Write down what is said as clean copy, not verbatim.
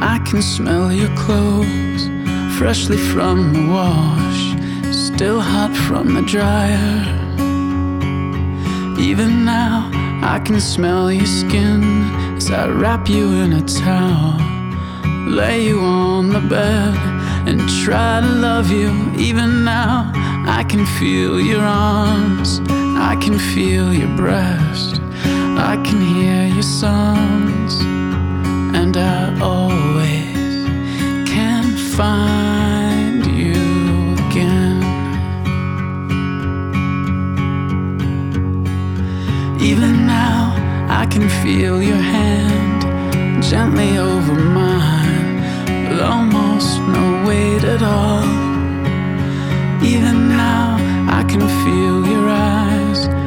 I can smell your clothes, freshly from the wash, still hot from the dryer. Even now, I can smell your skin as I wrap you in a towel, lay you on the bed and try to love you. Even now, I can feel your arms, I can feel your breast, I can hear your songs, and I always can find you again. Even now, I can feel your hand gently over mine, with almost no weight at all. Even now, I can feel your eyes